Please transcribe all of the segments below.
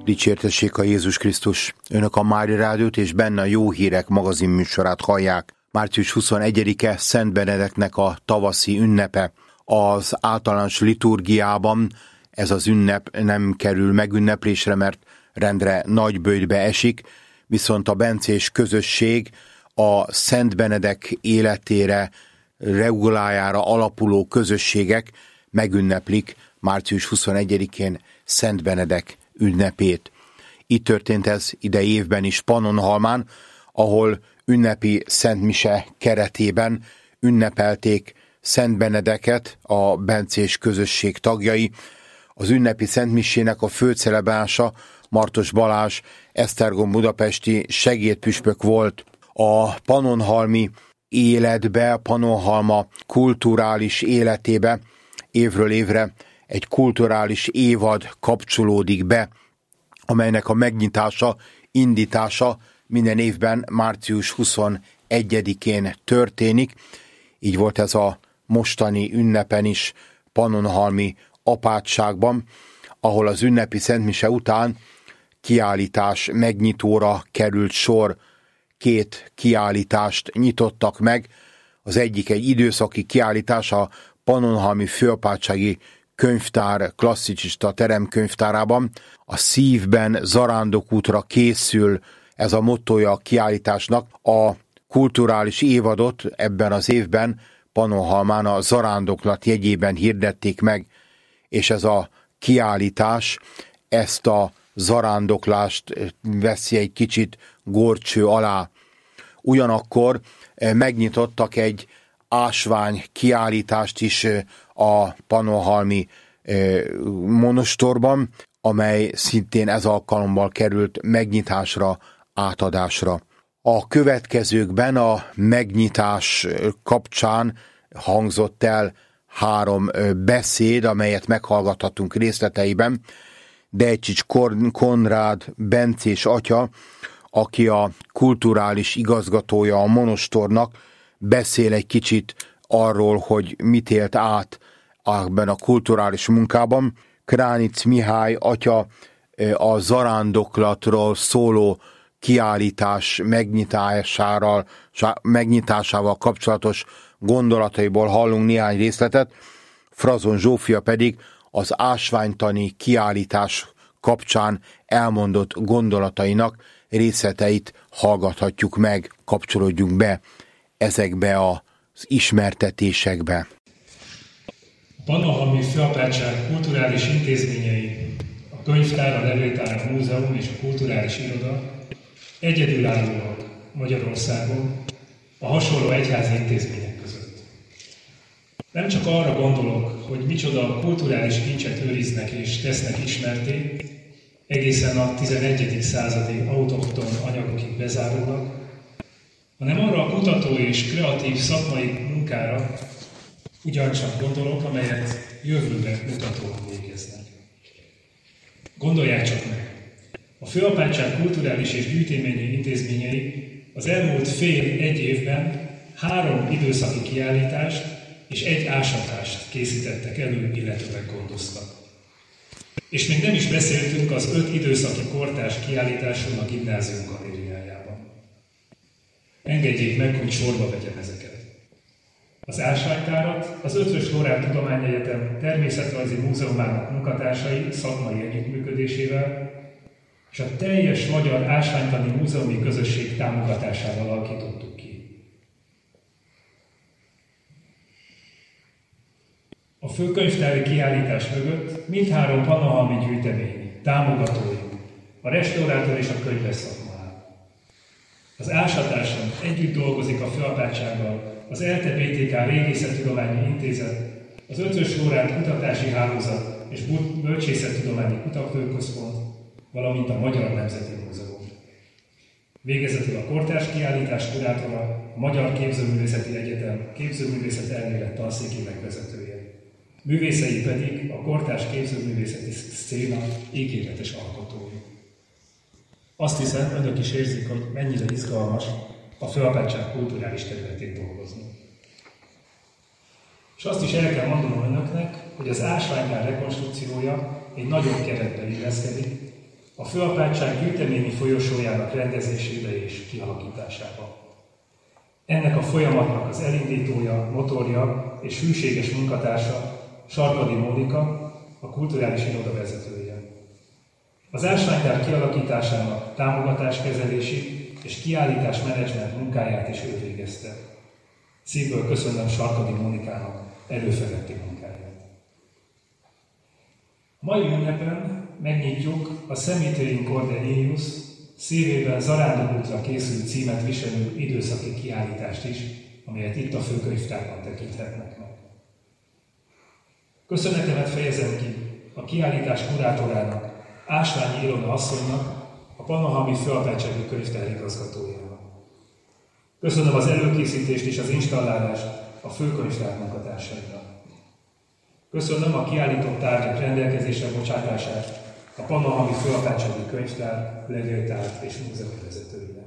Dicsértessék a Jézus Krisztus! Önök a Mária Rádiót és benne a Jó Hírek magazinműsorát hallják. Március 21-e Szent Benedeknek a tavaszi ünnepe. Az általános liturgiában ez az ünnep nem kerül megünneplésre, mert rendre nagyböjtbe esik, viszont a bencés közösség a Szent Benedek életére, regulájára alapuló közösségek megünneplik március 21-én Szent Benedek ünnepét. Így történt ez idei évben is Pannonhalmán, ahol ünnepi szentmise keretében ünnepelték Szent Benedeket a bencés közösség tagjai. Az ünnepi szentmisének a főcelebrása Martos Balázs, esztergom budapesti segédpüspök volt. A pannonhalmi életbe, a Pannonhalma kulturális életébe évről évre egy kulturális évad kapcsolódik be, amelynek a megnyitása, indítása minden évben március 21-én történik. Így volt ez a mostani ünnepen is pannonhalmi apátságban, ahol az ünnepi szentmise után kiállítás megnyitóra került sor. 2 kiállítást nyitottak meg. Az egyik egy időszaki kiállítás a Pannonhalmi Főapátsági Könyvtár klasszicista teremkönyvtárában. A szívben zarándokútra készül, ez a mottója a kiállításnak. A kulturális évadot ebben az évben Pannonhalmán a zarándoklat jegyében hirdették meg, és ez a kiállítás ezt a zarándoklást veszi egy kicsit górcső alá. Ugyanakkor megnyitottak egy ásvány kiállítást is a pannonhalmi monostorban, amely szintén ez alkalommal került megnyitásra, átadásra. A következőkben a megnyitás kapcsán hangzott el 3 beszéd, amelyet meghallgathatunk részleteiben. Dejcsics Konrád bencés atya, aki a kulturális igazgatója a monostornak, beszél egy kicsit arról, hogy mit élt át ebben a kulturális munkában. Kránic Mihály atya a zarándoklatról szóló kiállítás megnyitásával kapcsolatos gondolataiból hallunk néhány részletet, Frazon Zsófia pedig az ásványtani kiállítás kapcsán elmondott gondolatainak részleteit hallgathatjuk meg, kapcsolódjunk be ezekbe az ismertetésekbe. A Pannonhalmi Főapátság kulturális intézményei, a könyvtár, a levéltár, a múzeum és a kulturális iroda egyedülállóak Magyarországon a hasonló egyházi intézmények között. Nem csak arra gondolok, hogy micsoda kulturális kincset őriznek és tesznek ismerté, egészen a 11. századi autochton anyagokig bezárólag, hanem arra a kutató és kreatív szakmai munkára ugyancsak gondolok, amelyet jövőbe mutatóan végeznek. Gondolják csak meg! A Főapátság kulturális és gyűjteményi intézményei az elmúlt egy évben 3 időszaki kiállítást és 1 ásatást készítettek elő, illetőleg gondoztak. És még nem is beszéltünk az 5 időszaki kortárs kiállításon a gimnázium galériájában. Engedjék meg, hogy sorba vegyem ezeket. Az ásványtárat az Eötvös Loránd Tudományegyetem Természetrajzi Múzeumának munkatársai szakmai együttműködésével és a teljes magyar ásványtani múzeumi közösség támogatásával alakítottuk ki. A főkönyvtári kiállítás mögött mindhárom pannonhalmi gyűjtemény támogatói, a restaurátor és a könyves szakma áll. Az ásatáson együtt dolgozik a Főapátsággal az ELTE BTK Régészettudományi Intézet, az Eötvös Loránd Kutatási Hálózat és Bölcsészettudományi Kutatóközpont, valamint a Magyar Nemzeti Múzeum. Végezetül a kortárs kiállítás kurátora, a Magyar Képzőművészeti Egyetem képzőművészet elmélet tanszékének vezetője. Művészei pedig a kortárs képzőművészeti szcéna ígéretes alkotói. Azt hiszem, önök is érzik, hogy mennyire izgalmas a Főapátság kulturális területén dolgozni. És azt is el kell mondanom önöknek, hogy az ásványkár rekonstrukciója egy nagyobb keretbe illeszkedik, a főapátság gyűjteményi folyosójának rendezésébe és kialakításába. Ennek a folyamatnak az elindítója, motorja és hűséges munkatársa Sarkadi Mónika, a kulturális iroda vezetője. Az ásványtár kialakításának támogatáskezelési és kiállításmenedzsment munkáját is ő végezte. Szívből köszönöm Sarkadi Mónikának előfeletti munkáját. Mai ünnepen megnyitjuk a Semiteum Cordelius szívében zarándokútra készült címet viselő időszaki kiállítást is, amelyet itt a főkönyvtárban tekinthetnek meg. Köszönetemet fejezem ki a kiállítás kurátorának, Ásványi Ilona asszonynak, a Pannonhalmi Főapátsági Könyvtár igazgatójának. Köszönöm az előkészítést és az installálást a főkönyvtár munkatársainak. Köszönöm a kiállított tárgyak rendelkezésre bocsátását a Pannonhalmi Főapátsági Könyvtár, levéltár és múzeum vezetőinek.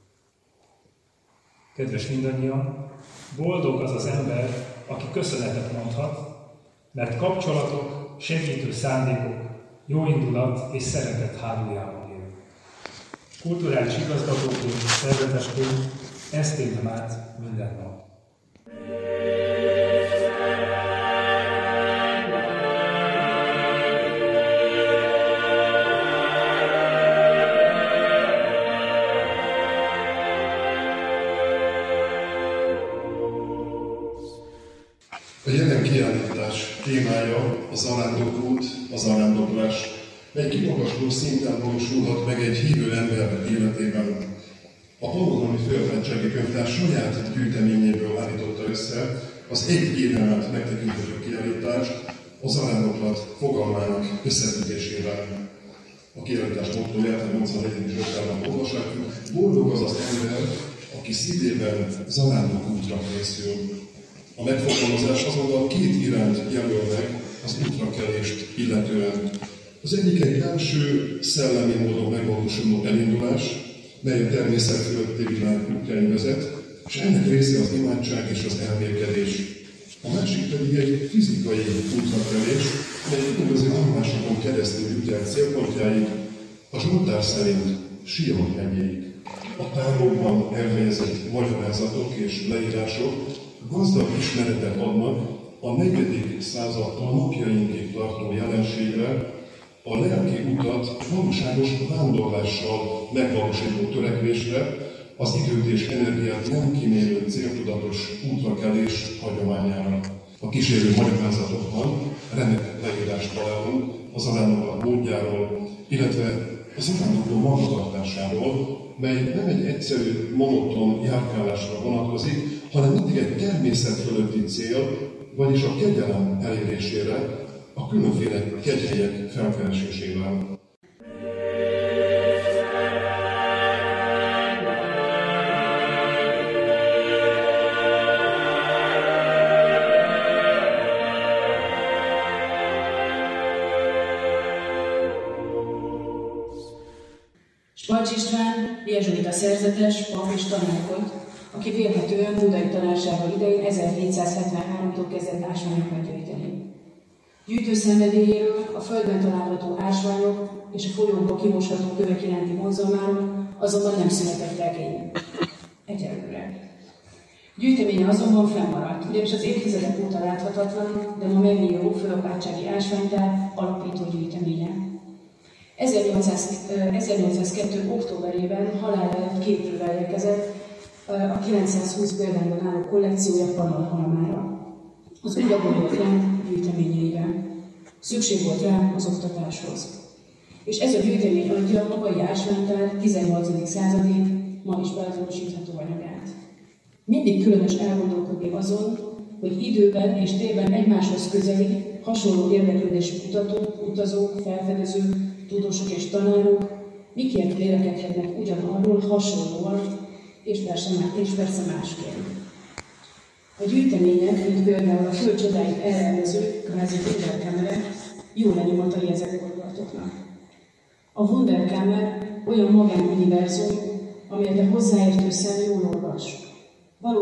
Kedves mindannyian, boldog az az ember, aki köszönetet mondhat, mert kapcsolatok, segítő szándékok, jó indulat és szeretet hálójában él. Kulturális igazgatóként, szerzetesként ezt élem át minden nap. A jelen kiállítás témája a zarándokút, a zarándoklás, mely kimagasló szinten valósulhat meg egy hívő ember életében. A Pannonhalmi Főapátsági Könyvtár saját gyűjteményéből állította össze az egy éven át megtekinthető kiállítást a zarándoklat fogalmának összefüggésében. A kiállítás mottóját a 84. Zsoltárban olvashatjuk: boldog az az ember, aki szívében zarándokútra készül. A megfogalmazás azonban két irányt jelöl meg az útrakelést illetően. Az egyik egy belső, szellemi módon megvalósuló elindulás, mely a természet fölötti világ útjain vezet, és ennek része az imádság és az elmélkedés. A másik pedig egy fizikai útrakelés, mely különböző állomásokon keresztül jut el célpontjáig, a Zsoltár szerint Sion hegyéig. A tárolban elhelyezett magyarázatok és leírások gazdag ismeretet adnak a 4. századtól napjainkig tartó jelenségre, a lelki utat valóságos vándorlással megvalósító törekvésre, az időt és energiát nem kímélő céltudatos útrakelés hagyományára. A kísérő magyarázatokban remek leírást találunk a zarándoklat módjáról, illetve a zarándokló magatartásáról, mely nem egy egyszerű, monoton járkálásra vonatkozik, hanem mindig egy természet fölötti cél, vagyis a kegyelem elérésére, a különféle kegyhelyek felkeresésével. Spalcs István jezsuita szerzetes, pap és tanár volt, aki vélhetően budai tanársága idején 1773-tól kezdett ásványokat gyűjteni. Gyűjtőszenvedélyéről, a földben található ásványok és a folyókból kimosható kövek iránti vonzalmáról azonban nem született regény. Egyelőre. Gyűjteménye azonban fennmaradt, ugyanis az évtizedek óta láthatatlan, de ma megnyíló Főapátsági Ásványtár alapító gyűjteménye. 1802. októberében halál előtt 2 évvel érkezett a 920 példányban álló kollekciója Pannonhalmára. Az úgy gondolt rend gyűjteményeiben. Szükség volt rá az oktatáshoz. És ez a gyűjtemény adja a mai ásványtár 18. századi, ma is beazonosítható anyagát. Mindig különös elgondolkodni azon, hogy időben és térben egymáshoz közeli, hasonló érdeklődésű kutatók, utazók, felfedezők, tudósok és tanárok miként vélekedhetnek ugyanarról hasonlóan, és persze másként. A gyűjtemények, mint például a Föld csodáit elrendező, kvázi Wunderkammer, jó lenyomatai ezek gondolatoknak. A Wunderkammer olyan magánuniverzum, amelyet a hozzáértő szem jól olvas.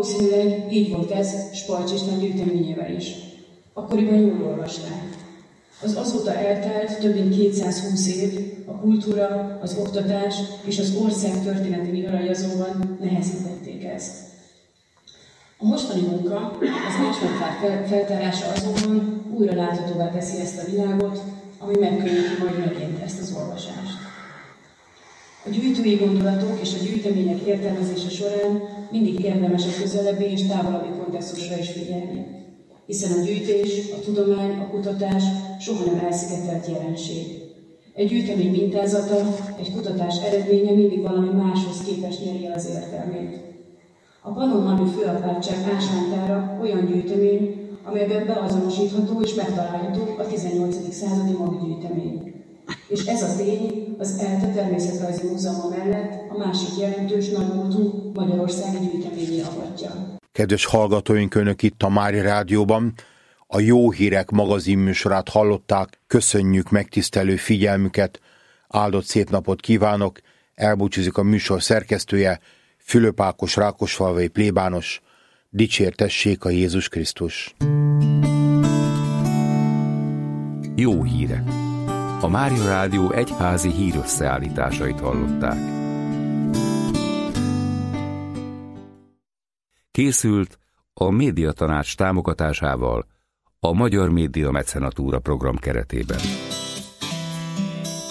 Valószínűleg így volt ez Spalcs István gyűjteményével is. Akkoriban jól olvasták. Az azóta eltelt több mint 220 év a kultúra, az oktatás és az ország történeti migrajazóban nehezítették ezt. A mostani munka, az Mencsventvár feltárása azonban újra láthatóvá teszi ezt a világot, ami megkönnyíti majd megint ezt az olvasást. A gyűjtői gondolatok és a gyűjtemények értelmezése során mindig érdemes a közelebbi és távolabbi kontextusra is figyelni, hiszen a gyűjtés, a tudomány, a kutatás soha nem elszigetelt jelenség. Egy gyűjtemény mintázata, egy kutatás eredménye mindig valami máshoz képest nyeri el az értelmét. A Pannonhalmi Főapátság ásványtára olyan gyűjtemény, amelyben beazonosítható és megtalálható a 18. századi maggyűjtemény. És ez a tény az ELTE Természetrajzi Múzeuma mellett a másik jelentős nagymúltú magyarországi gyűjteményé avatja. Kedves hallgatóink, Önök itt a Mária Rádióban a Jó Hírek magazinműsorát hallották. Köszönjük megtisztelő figyelmüket, áldott szép napot kívánok, elbúcsúzik a műsor szerkesztője, Fülöp Ákos rákosfalvai plébános. Dicsértessék a Jézus Krisztus! Jó hírek! A Mária Rádió egyházi hírösszeállításait hallották. Készült a Médiatanács támogatásával a Magyar Média Mecenatúra program keretében.